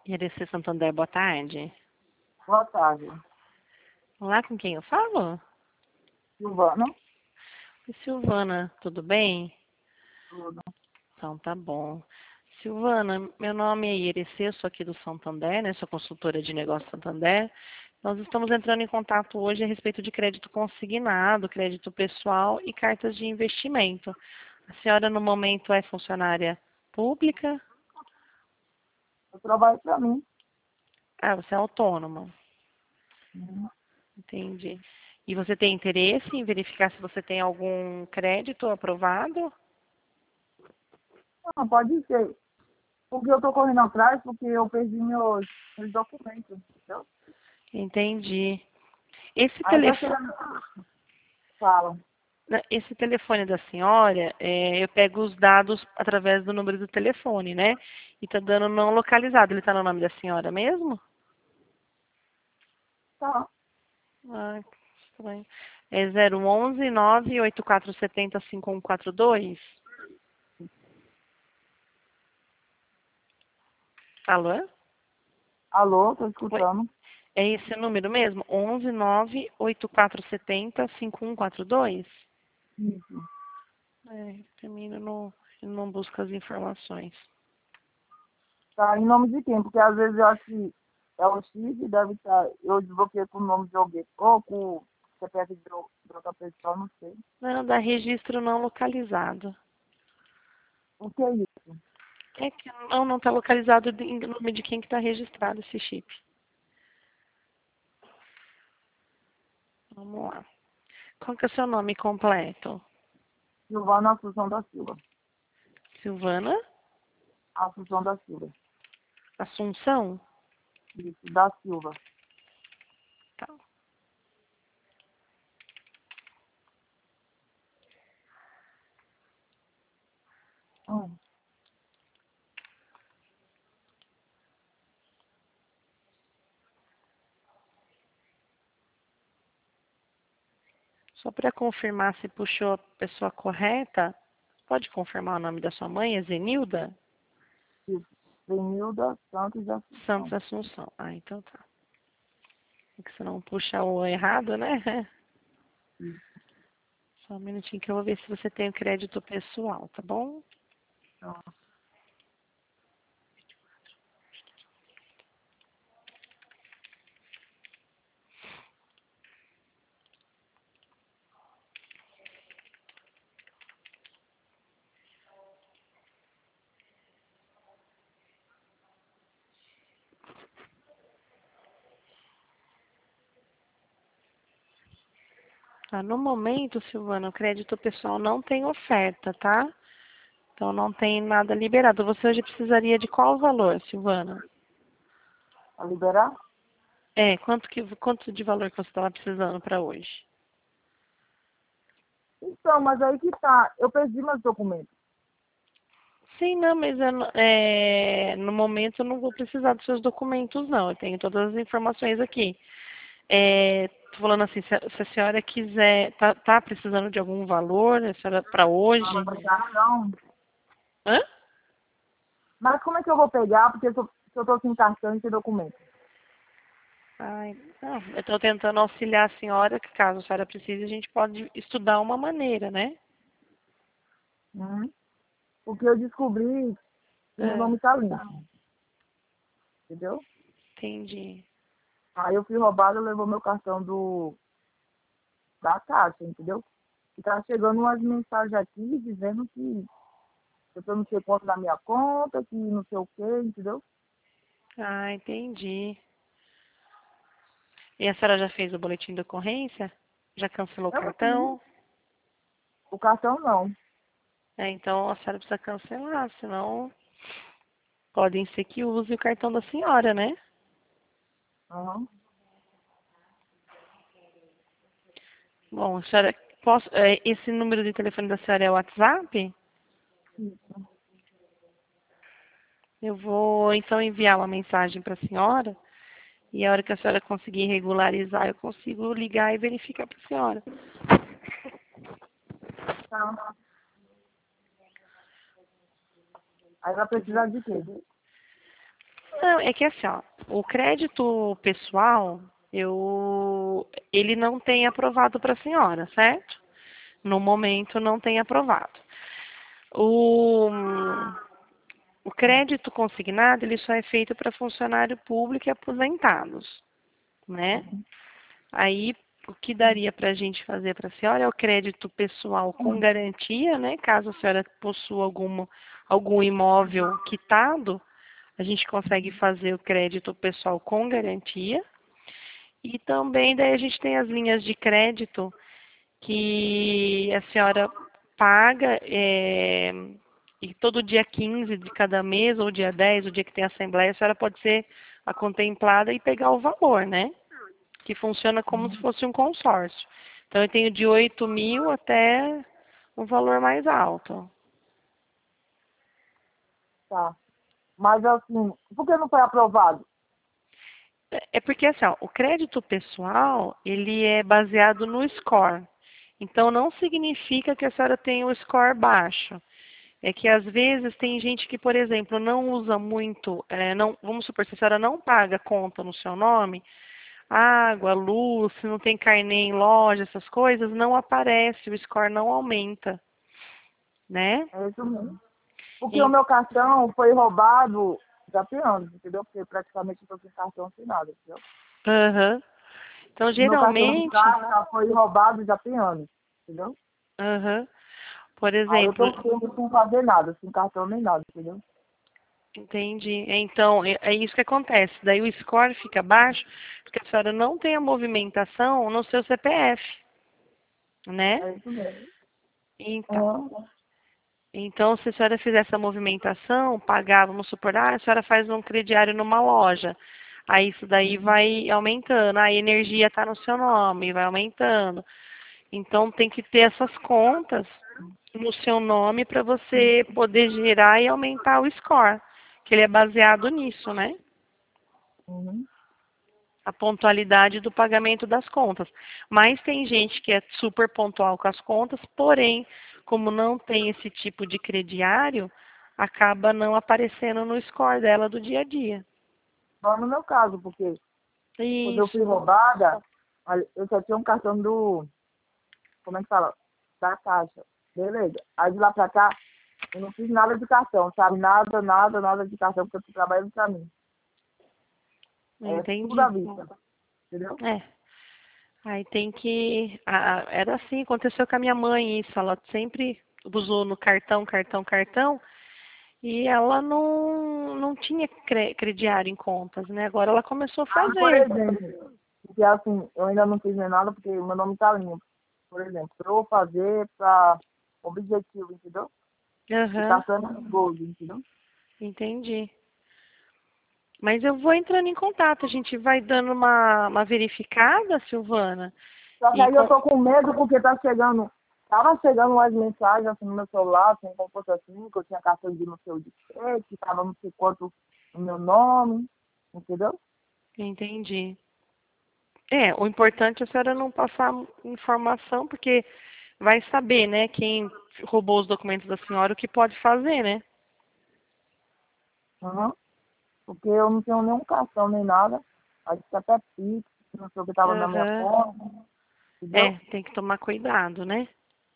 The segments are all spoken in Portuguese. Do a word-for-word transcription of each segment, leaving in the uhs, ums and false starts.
I R C Santander, boa tarde. Boa tarde. Olá, com quem eu falo? Silvana? Oi, Silvana, tudo bem? Tudo. Então tá bom. Silvana, meu nome é I R C, eu sou aqui do Santander, né? Sou consultora de negócio Santander. Nós estamos entrando em contato hoje a respeito de crédito consignado, crédito pessoal e cartas de investimento. A senhora, no momento, é funcionária pública? Eu trabalho para mim. Ah, você é autônoma. Uhum. Entendi. E você tem interesse em verificar se você tem algum crédito aprovado? Não, pode ser. Porque eu estou correndo atrás, porque eu perdi meus, meus documentos. Entendeu? Entendi. Esse Aí tá telefone, chegando. Fala. esse telefone da senhora, é, eu pego os dados através do número do telefone, né? E tá dando não localizado. Ele tá no nome da senhora mesmo? Tá. Ah, que estranho. É zero onze nove oito quatro sete zero cinco um quatro dois? Alô? Alô, tô Oi. escutando. É esse o número mesmo? onze nove oito quatro sete zero cinco um quatro dois? Isso. É, termina no, não busca as informações. Tá em nome de quem? Porque às vezes eu acho que é o X e deve estar. Eu desbloqueei com o nome de alguém. Ou com o C P F de ou- de outra pessoa, não sei. Não, dá registro não localizado. O que é isso? É que não não está localizado em nome de quem que está registrado esse chip. Vamos lá. Qual que é o seu nome completo? Silvana Assunção da Silva. Silvana Assunção da Silva. Assunção? Isso, da Silva. Tá. Hum. Só para confirmar se puxou a pessoa correta, pode confirmar o nome da sua mãe? É Zenilda Isso. Benilda Santos da Santos Assunção. Assunção. Ah, então tá. Porque senão puxa o errado, né? Isso. Só um minutinho que eu vou ver se você tem o crédito pessoal, tá bom? Então, Tá, no momento, Silvana, o crédito pessoal não tem oferta, tá? Então não tem nada liberado. Você hoje precisaria de qual valor, Silvana? a liberar? É, quanto, que, quanto de valor que você estava precisando para hoje? Então, mas aí que tá. Eu perdi meus documentos. Sim, não, mas eu não- é, no momento eu não vou precisar dos seus documentos, não. Eu tenho todas as informações aqui. É, tô falando assim, se a, se a senhora quiser, tá, tá precisando de algum valor, a senhora para Ah, hoje? mas tá, não. Hã? Mas como é que eu vou pegar? Porque se eu, se eu tô sem cartão e sem documento. Ai, não, eu estou tentando auxiliar a senhora, que caso a senhora precise, a gente pode estudar uma maneira, né? Uhum. Porque eu descobri que meu É, nome tá limpo. Entendeu? entendi. Aí eu fui roubado e levou meu cartão do, da Caixa, entendeu? E tá chegando umas mensagens aqui dizendo que eu tô não sei quanto da minha conta, que não sei o quê, entendeu? Ah, entendi. E a senhora já fez o boletim de ocorrência? Já cancelou o Eu fiz. cartão? O cartão não. É, então a senhora precisa cancelar, senão podem ser que use o cartão da senhora, né? Uhum. Bom, a senhora, posso, é, esse número de telefone da senhora é o WhatsApp? Isso. Eu vou então enviar uma mensagem para a senhora e a hora que a senhora conseguir regularizar, eu consigo ligar e verificar para a senhora. Tá. Aí vai precisar de quê? Não, é que assim, ó, o crédito pessoal, eu, ele não tem aprovado para a senhora, certo? No momento não tem aprovado. O, o crédito consignado, ele só é feito para funcionário público e aposentados, né? Aí, o que daria para a gente fazer para a senhora é o crédito pessoal com garantia, né? Caso a senhora possua algum, algum imóvel quitado, a gente consegue fazer o crédito pessoal com garantia. E também daí a gente tem as linhas de crédito que a senhora paga é, e todo dia quinze de cada mês, ou dia dez, o dia que tem assembleia, a senhora pode ser a contemplada e pegar o valor, né? Que funciona como se fosse um consórcio. Então, eu tenho de oito mil até um valor mais alto. Tá. Mas assim, por que não foi aprovado? É porque assim, ó, o crédito pessoal, ele é baseado no score. Então, não significa que a senhora tenha o score baixo. É que às vezes tem gente que, por exemplo, não usa muito, é, não, vamos supor, se a senhora não paga conta no seu nome, água, luz, se não tem carnê em loja, essas coisas, não aparece, o score não aumenta, né? É isso mesmo. Porque o E- meu cartão foi roubado já tem anos, entendeu? Porque praticamente eu tô sem cartão sem nada, entendeu? Aham. Então, O meu cartão de geralmente, carro já foi roubado já tem anos, entendeu? aham, por Aí eu exemplo, tô sem, sem fazer nada, sem cartão nem nada, entendeu? entendi. Então, é é isso que acontece. Daí o score fica baixo, porque a senhora não tem a movimentação no seu C P F, né? É isso mesmo. Então, Uhum. então, se a senhora fizer essa movimentação, pagar, vamos supor, ah, a senhora faz um crediário numa loja. Aí isso daí vai aumentando. Aí a energia está no seu nome, vai aumentando. Então tem que ter essas contas no seu nome para você poder gerar e aumentar o score, que ele é baseado nisso, né? Uhum. A pontualidade do pagamento das contas. Mas tem gente que é super pontual com as contas, porém, como não tem esse tipo de crediário, acaba não aparecendo no score dela do dia a dia. Só no meu caso, porque quando eu fui Isso. roubada, olha, eu só tinha um cartão do, como é que fala? Da Caixa. Beleza. Aí de lá pra cá, eu não fiz nada de cartão, sabe? Nada, nada, nada de cartão, porque eu tô trabalhando pra mim. É tudo à Entendi. vista, entendeu? É. Aí tem que. ah, era assim, aconteceu com a minha mãe isso. Ela sempre usou no cartão, cartão, cartão, e ela não, não tinha cre- crediário em contas, né? Agora ela começou a Aí, por fazer. exemplo, porque assim, eu ainda não fiz nem nada, porque o meu nome tá limpo. Por exemplo, eu vou fazer pra objetivo, entendeu? E Aham, cartão é gold, entendeu? entendi. Mas eu vou entrando em contato, a gente vai dando uma, uma verificada, Silvana. Só que E aí eu com... tô com medo porque tá chegando, tava chegando umas mensagens assim no meu celular, assim, como fosse assim, que eu tinha cartão de não sei o de quê, que tava não sei quanto no meu nome, entendeu? Entendi. É, o importante é a senhora não passar informação, porque vai saber, né, quem roubou os documentos da senhora, o que pode fazer, né? Uhum. Porque eu não tenho nenhum cartão nem nada, acho que até Pix, não sei o que tava na minha Aham. conta, É, entendeu? tem que tomar cuidado, né?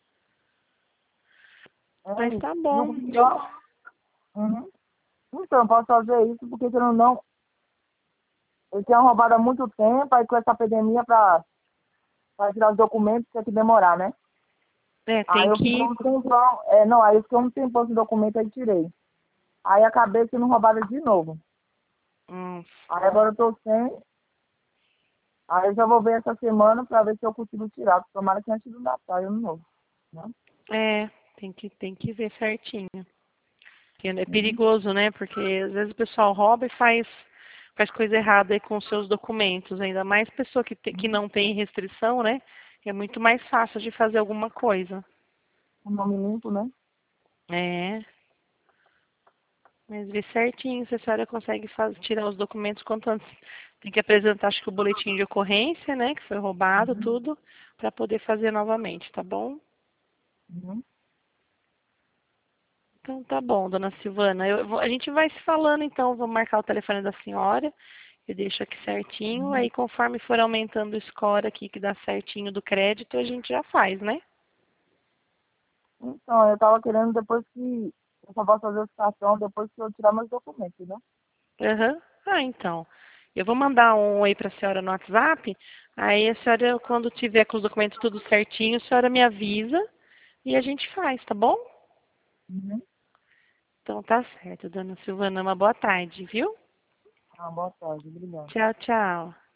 É Mas isso. tá E o bom. pior, uhum. Então, eu posso fazer isso porque eu não, eu tinha roubado há muito tempo, aí com essa pandemia para tirar os documentos tinha que demorar, né? É, Aí tem eu fiquei que. um tempão, é, não, aí eu fiquei um tempão sem documento aí tirei. Aí acabei sendo roubada de novo. Hum, Aí agora eu tô sem, aí eu já vou ver essa semana para ver se eu consigo tirar. Tomara que antes do Natal eu novo. Né? é, tem que, tem que ver certinho. Porque é Uhum. perigoso, né? Porque às vezes o pessoal rouba e faz, faz coisa errada aí com os seus documentos. Ainda mais pessoa que, te- que não tem restrição, né? É muito mais fácil de fazer alguma coisa. O nome limpo, né? É, mas vê certinho se a senhora consegue faz, tirar os documentos quanto antes. Tem que apresentar, acho que o boletim de ocorrência, né? Que foi roubado, tudo, para poder fazer novamente, tá bom? Uhum. Então tá bom, dona Silvana. Eu vou- a gente vai se falando então, vou marcar o telefone da senhora, eu deixo aqui certinho, Uhum. aí conforme for aumentando o score aqui que dá certinho do crédito, a gente já faz, né? Então, eu tava querendo depois que. Eu só posso fazer a citação depois que eu tirar meus documentos, né? Aham. Ah, então. Eu vou mandar um oi para a senhora no WhatsApp, aí a senhora, quando tiver com os documentos tudo certinho, a senhora me avisa e a gente faz, tá bom? Uhum. Então tá certo, dona Silvana. Uma boa tarde, viu? Ah, boa tarde, obrigado. Tchau, tchau.